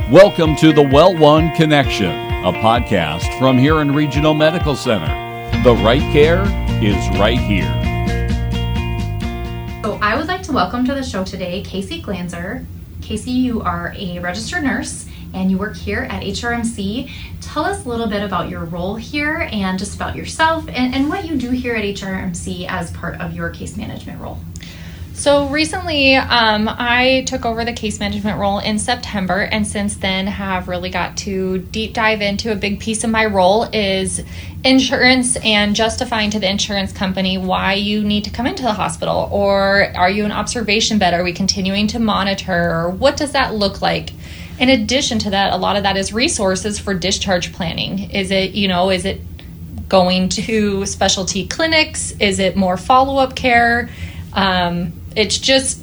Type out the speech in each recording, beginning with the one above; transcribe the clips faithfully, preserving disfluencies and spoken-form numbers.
Welcome to the Well One Connection, a podcast from Huron Regional Medical Center. The right care is right here. So I would like to welcome to the show today Casey Glanzer. Casey, you are a registered nurse and you work here at H R M C. Tell us a little bit about your role here and just about yourself and, and what you do here at H R M C as part of your case management role. So recently, um, I took over the case management role in September, and since then have really got to deep dive into a big piece of my role is insurance and justifying to the insurance company why you need to come into the hospital, or are you an observation bed? Are we continuing to monitor? Or what does that look like? In addition to that, a lot of that is resources for discharge planning. Is it, you know, is it going to specialty clinics? Is it more follow-up care? Um, it's just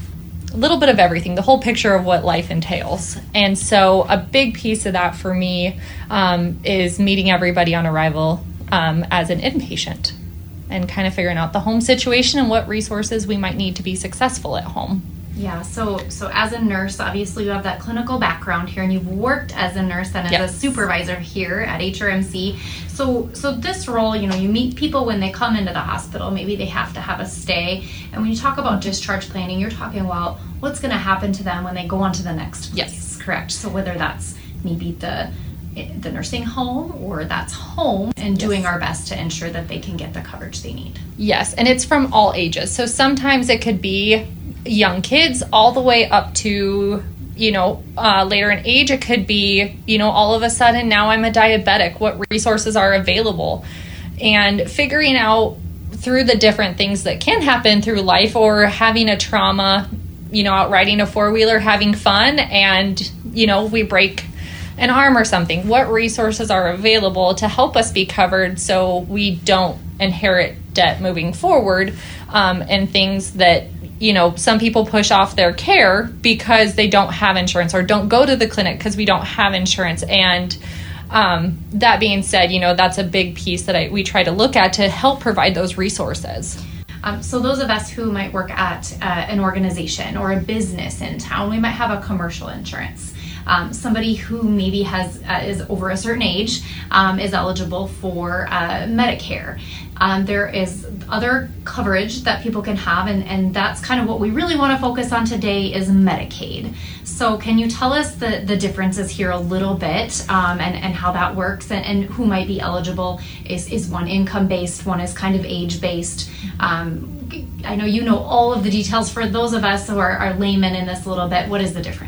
a little bit of everything, the whole picture of what life entails. And so a big piece of that for me um, is meeting everybody on arrival um, as an inpatient and kind of figuring out the home situation and what resources we might need to be successful at home. Yeah, so so as a nurse, obviously you have that clinical background here, and you've worked as a nurse and as Yes. a supervisor here at H R M C. So so this role, you know, you meet people when they come into the hospital. Maybe they have to have a stay. And when you talk about discharge planning, you're talking about what's going to happen to them when they go on to the next place, Yes. correct? So whether that's maybe the the nursing home or that's home, and doing Yes. our best to ensure that they can get the coverage they need. Yes, and it's from all ages. So sometimes it could be young kids all the way up to, you know, uh, later in age. It could be, you know, all of a sudden now I'm a diabetic. What resources are available? And figuring out through the different things that can happen through life, or having a trauma, you know, out riding a four-wheeler, having fun, and, you know, we break an arm or something. What resources are available to help us be covered so we don't inherit debt moving forward, um, and things that, you know, some people push off their care because they don't have insurance, or don't go to the clinic because we don't have insurance. And um, that being said, you know, that's a big piece that I, we try to look at to help provide those resources. Um, so those of us who might work at uh, an organization or a business in town, we might have a commercial insurance. Um, somebody who maybe has uh, is over a certain age um, is eligible for uh, Medicare. Um, there is other coverage that people can have, and, and that's kind of what we really want to focus on today is Medicaid. So can you tell us the, the differences here a little bit, um, and, and how that works, and, and who might be eligible? Is, is one income-based, one is kind of age-based? Um, I know you know all of the details. For those of us who are, are laymen in this a little bit, what is the difference?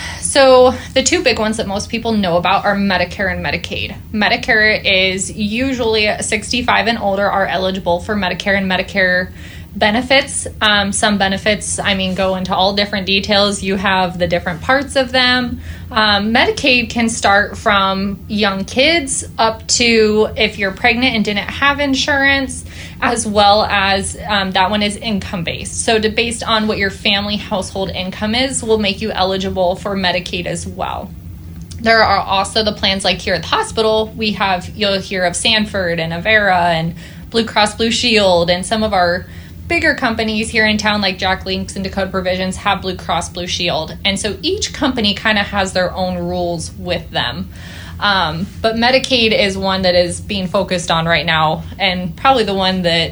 So the two big ones that most people know about are Medicare and Medicaid. Medicare is usually sixty-five and older are eligible for Medicare and Medicare benefits. Um, some benefits, I mean, go into all different details. You have the different parts of them. Um, Medicaid can start from young kids up to if you're pregnant and didn't have insurance, as well as um, that one is income-based. So to, based on what your family household income is, will make you eligible for Medicaid as well. There are also the plans like here at the hospital. We have, you'll hear of Sanford and Avera and Blue Cross Blue Shield, and some of our bigger companies here in town like Jack Links and Dakota Provisions have Blue Cross Blue Shield. And so each company kind of has their own rules with them. Um, but Medicaid is one that is being focused on right now, and probably the one that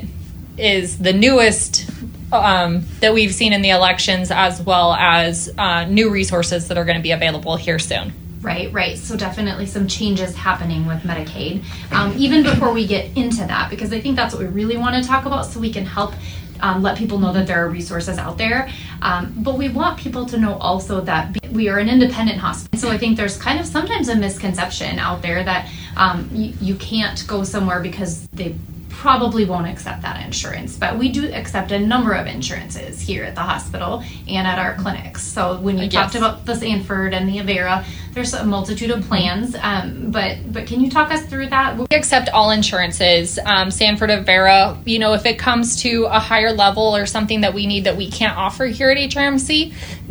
is the newest um, that we've seen in the elections, as well as uh, new resources that are going to be available here soon. Right, right. So definitely some changes happening with Medicaid. Um, even before we get into that, because I think that's what we really want to talk about, so we can help um, let people know that there are resources out there. Um, but we want people to know also that we are an independent hospital. So I think there's kind of sometimes a misconception out there that um, you, you can't go somewhere because they probably won't accept that insurance, but we do accept a number of insurances here at the hospital and at our clinics. So when you Yes. talked about the Sanford and the Avera, there's a multitude of plans, um, but but can you talk us through that? We accept all insurances. Um, Sanford, Avera, you know, if it comes to a higher level or something that we need that we can't offer here at H R M C,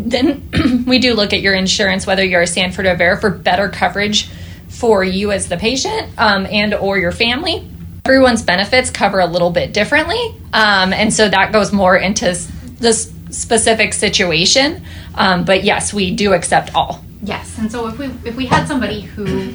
then we do look at your insurance, whether you're a Sanford or Avera, for better coverage for you as the patient um, and or your family. Everyone's benefits cover a little bit differently, um, and so that goes more into this specific situation. Um, but yes, we do accept all. Yes, and so if we if we had somebody who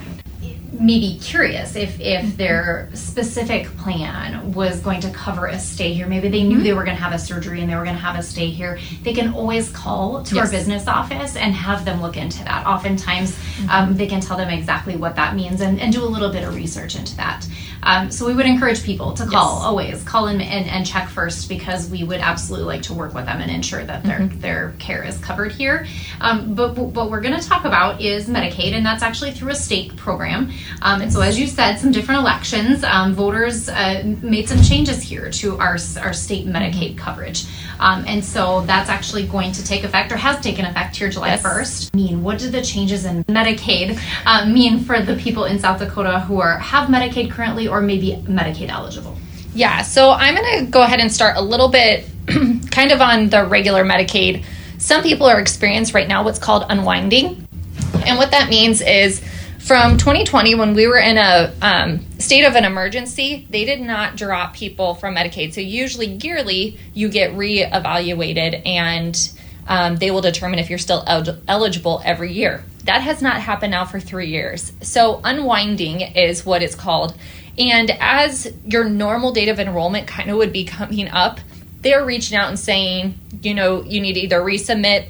may be curious if if their specific plan was going to cover a stay here, maybe they knew mm-hmm. they were going to have a surgery and they were going to have a stay here, they can always call to yes. our business office and have them look into that. Oftentimes mm-hmm. um, they can tell them exactly what that means and, and do a little bit of research into that. Um, so we would encourage people to call, yes. always call in and, and check first, because we would absolutely like to work with them and ensure that their mm-hmm. their care is covered here. Um, but what we're going to talk about is Medicaid, and that's actually through a state program. Um, and so, as you said, some different elections, um, voters uh, made some changes here to our our state Medicaid coverage. Um, and so that's actually going to take effect, or has taken effect here July yes. first. I mean, what do the changes in Medicaid uh, mean for the people in South Dakota who are have Medicaid currently or maybe Medicaid eligible? Yeah, so I'm going to go ahead and start a little bit kind of on the regular Medicaid. Some people are experiencing right now what's called unwinding. And what that means is from twenty twenty, when we were in a um, state of an emergency, they did not drop people from Medicaid. So usually yearly, you get reevaluated and um, they will determine if you're still el- eligible every year. That has not happened now for three years. So unwinding is what it's called. And as your normal date of enrollment kind of would be coming up, they're reaching out and saying, you know, you need to either resubmit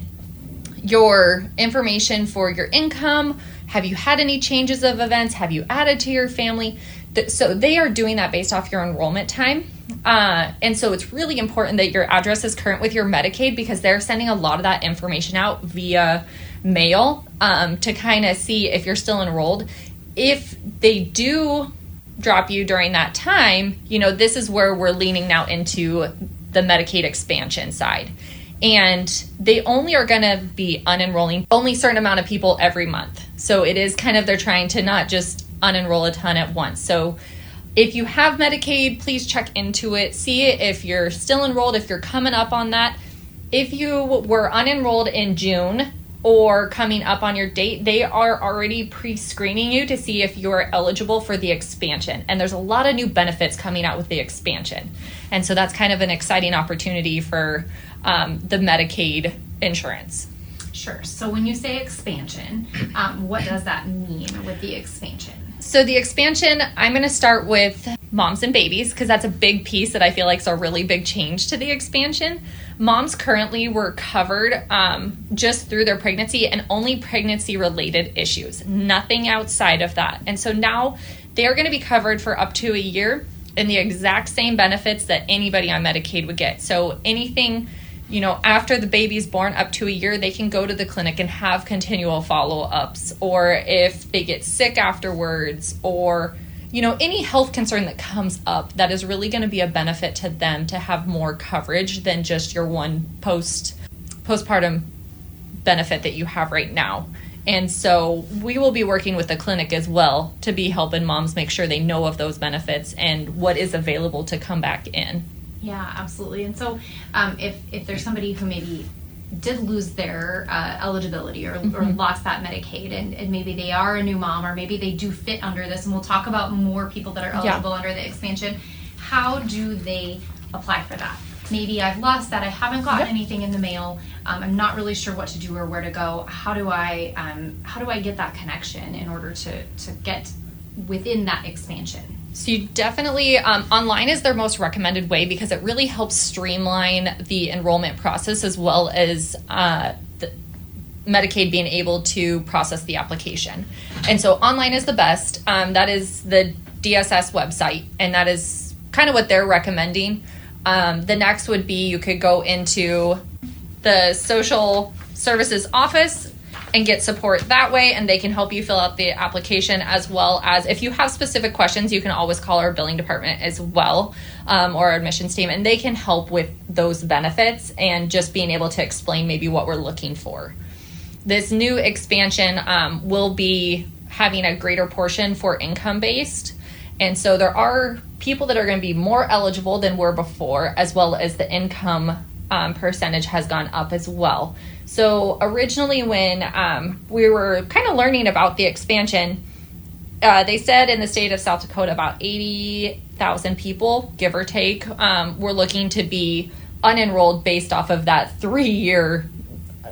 your information for your income. Have you had any changes of events? Have you added to your family? So they are doing that based off your enrollment time. Uh, and so it's really important that your address is current with your Medicaid, because they're sending a lot of that information out via mail um, to kind of see if you're still enrolled. If they do drop you during that time, you know, this is where we're leaning now into the Medicaid expansion side. And they only are going to be unenrolling only a certain amount of people every month. So it is kind of, they're trying to not just unenroll a ton at once. So if you have Medicaid, please check into it. See if you're still enrolled, if you're coming up on that. If you were unenrolled in June or coming up on your date, they are already pre-screening you to see if you're eligible for the expansion. And there's a lot of new benefits coming out with the expansion. And so that's kind of an exciting opportunity for um, the Medicaid insurance. Sure. So when you say expansion, um, what does that mean with the expansion? So the expansion, I'm going to start with moms and babies, because that's a big piece that I feel like is a really big change to the expansion. Moms currently were covered um, just through their pregnancy and only pregnancy-related issues, nothing outside of that. And so now they're going to be covered for up to a year in the exact same benefits that anybody on Medicaid would get. So anything, you know, after the baby's born up to a year, they can go to the clinic and have continual follow-ups, or if they get sick afterwards, or, you know, any health concern that comes up, that is really going to be a benefit to them to have more coverage than just your one post postpartum benefit that you have right now. And so we will be working with the clinic as well to be helping moms make sure they know of those benefits and what is available to come back in. Yeah, absolutely. And so um, if, if there's somebody who maybe did lose their uh, eligibility or, mm-hmm. or lost that Medicaid, and, and maybe they are a new mom, or maybe they do fit under this, and we'll talk about more people that are eligible yeah. under the expansion, how do they apply for that? Maybe I've lost that, I haven't gotten yep. anything in the mail, um, I'm not really sure what to do or where to go. How do I um, how do I get that connection in order to, to get within that expansion? So you definitely, um, online is their most recommended way, because it really helps streamline the enrollment process, as well as uh, the Medicaid being able to process the application. And so online is the best. Um, that is the D S S website, and that is kind of what they're recommending. Um, the next would be you could go into the social services office and get support that way, and they can help you fill out the application, as well as if you have specific questions, you can always call our billing department as well, um, or our admissions team, and they can help with those benefits and just being able to explain maybe what we're looking for. This new expansion um, will be having a greater portion for income-based, and so there are people that are going to be more eligible than were before, as well as the income um, percentage has gone up as well. So originally when um, we were kind of learning about the expansion, uh, they said in the state of South Dakota about eighty thousand people, give or take, um, were looking to be unenrolled based off of that three-year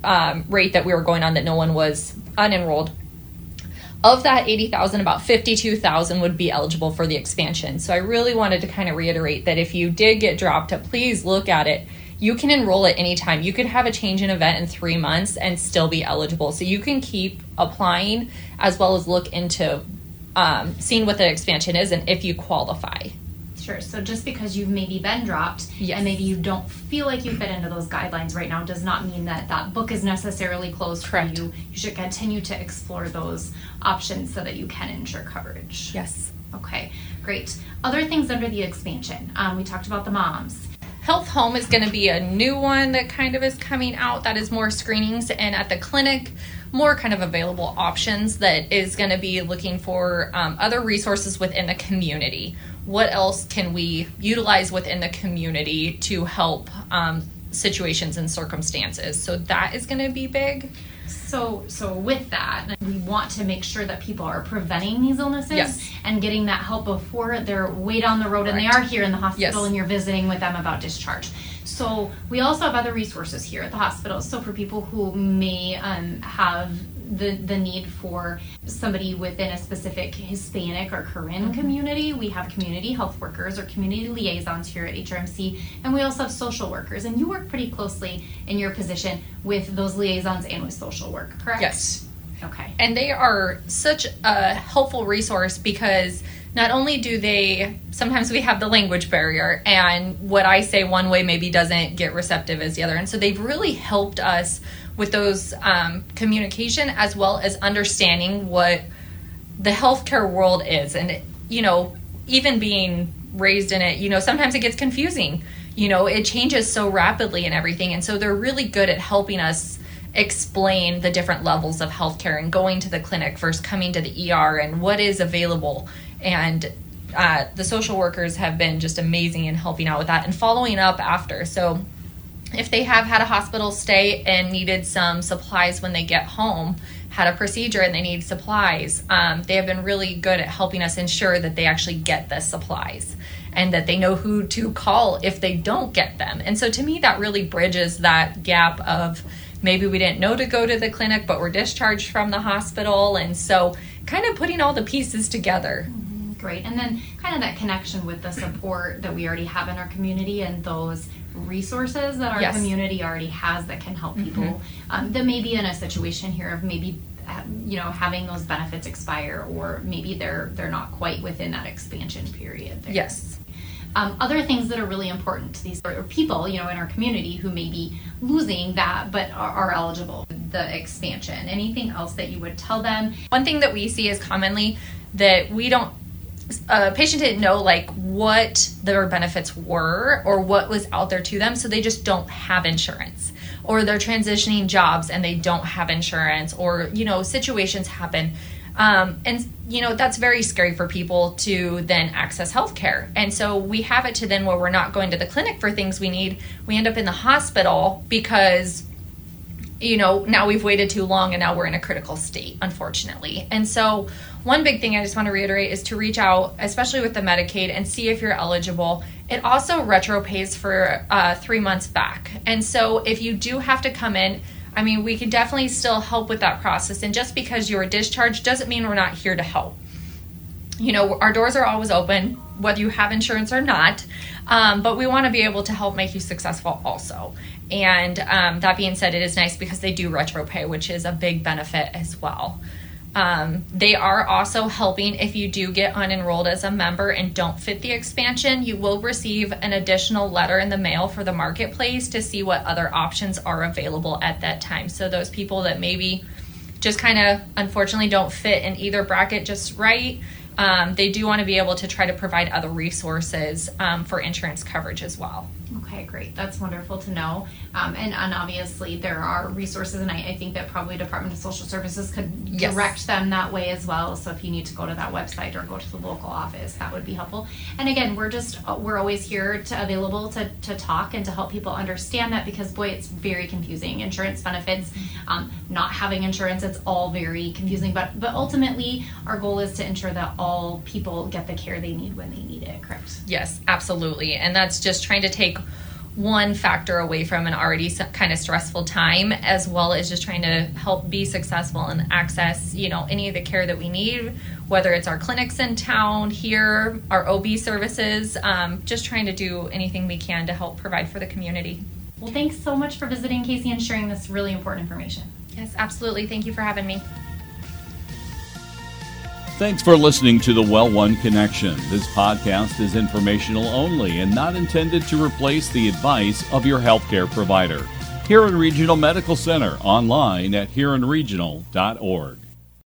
um, rate that we were going on that no one was unenrolled. Of that eighty thousand, about fifty-two thousand would be eligible for the expansion. So I really wanted to kind of reiterate that if you did get dropped, please look at it. You can enroll at any time. You could have a change in event in three months and still be eligible. So you can keep applying as well as look into um, seeing what the expansion is and if you qualify. Sure. So just because you've maybe been dropped yes. and maybe you don't feel like you fit into those guidelines right now does not mean that that book is necessarily closed Correct. for you. You should continue to explore those options so that you can ensure coverage. Yes. Okay, great. Other things under the expansion. Um, we talked about the moms. Health Home is going to be a new one that kind of is coming out. That is more screenings, and at the clinic, more kind of available options that is going to be looking for um, other resources within the community. What else can we utilize within the community to help um, situations and circumstances? So that is going to be big. So, so with that, we want to make sure that people are preventing these illnesses yes. and getting that help before they're way down the road Correct. and they are here in the hospital yes. and you're visiting with them about discharge. So we also have other resources here at the hospital. So for people who may um, have the the need for somebody within a specific Hispanic or Karen mm-hmm. community, we have community health workers or community liaisons here at H R M C, and we also have social workers. And you work pretty closely in your position with those liaisons and with social work, correct? Yes. Okay. And they are such a helpful resource because not only do they, sometimes we have the language barrier and what I say one way maybe doesn't get receptive as the other. And so they've really helped us with those um, communication as well as understanding what the healthcare world is. And, you know, even being raised in it, you know, sometimes it gets confusing. You know, it changes so rapidly and everything. And so they're really good at helping us explain the different levels of healthcare and going to the clinic versus coming to the E R and what is available. And uh, the social workers have been just amazing in helping out with that and following up after. So if they have had a hospital stay and needed some supplies when they get home, had a procedure and they need supplies, um, they have been really good at helping us ensure that they actually get the supplies and that they know who to call if they don't get them. And so to me, that really bridges that gap of maybe we didn't know to go to the clinic, but we're discharged from the hospital. And so kind of putting all the pieces together. Mm-hmm. Great. And then kind of that connection with the support that we already have in our community and those resources that our yes. community already has that can help people mm-hmm. um, that may be in a situation here of maybe you know having those benefits expire or maybe they're they're not quite within that expansion period there. Yes. Um, other things that are really important to these or people, you know, in our community who may be losing that but are, are eligible for the expansion. Anything else that you would tell them? One thing that we see is commonly that we don't, a patient didn't know like what their benefits were or what was out there to them, so they just don't have insurance. Or they're transitioning jobs and they don't have insurance, or, you know, situations happen. Um, and, you know, that's very scary for people to then access healthcare. And so we have it to then where we're not going to the clinic for things we need. We end up in the hospital because, you know, now we've waited too long and now we're in a critical state, unfortunately. And so one big thing I just want to reiterate is to reach out, especially with the Medicaid, and see if you're eligible. It also retro pays for uh, three months back. And so if you do have to come in, I mean, we can definitely still help with that process. And just because you're discharged doesn't mean we're not here to help. You know, our doors are always open, whether you have insurance or not. Um, but we want to be able to help make you successful also. And um, that being said, it is nice because they do retro pay, which is a big benefit as well. Um, they are also helping if you do get unenrolled as a member and don't fit the expansion, you will receive an additional letter in the mail for the marketplace to see what other options are available at that time. So those people that maybe just kind of unfortunately don't fit in either bracket just right, um, they do want to be able to try to provide other resources um, for insurance coverage as well. Okay, great. That's wonderful to know. Um, and, and obviously there are resources, and I, I think that probably Department of Social Services could yes. direct them that way as well. So if you need to go to that website or go to the local office, that would be helpful. And again, we're just, we're always here to available to, to talk and to help people understand that, because boy, it's very confusing. Insurance benefits, um, not having insurance, it's all very confusing. But, but ultimately our goal is to ensure that all people get the care they need when they need it, correct? Yes, absolutely. And that's just trying to take one factor away from an already kind of stressful time, as well as just trying to help be successful and access, you know, any of the care that we need, whether it's our clinics in town here, our O B services, um, just trying to do anything we can to help provide for the community. Well, thanks so much for visiting, Casey, and sharing this really important information. Yes, absolutely. Thank you for having me. Thanks for listening to the Well One Connection. This podcast is informational only and not intended to replace the advice of your healthcare provider. Huron Regional Medical Center, online at huron regional dot org.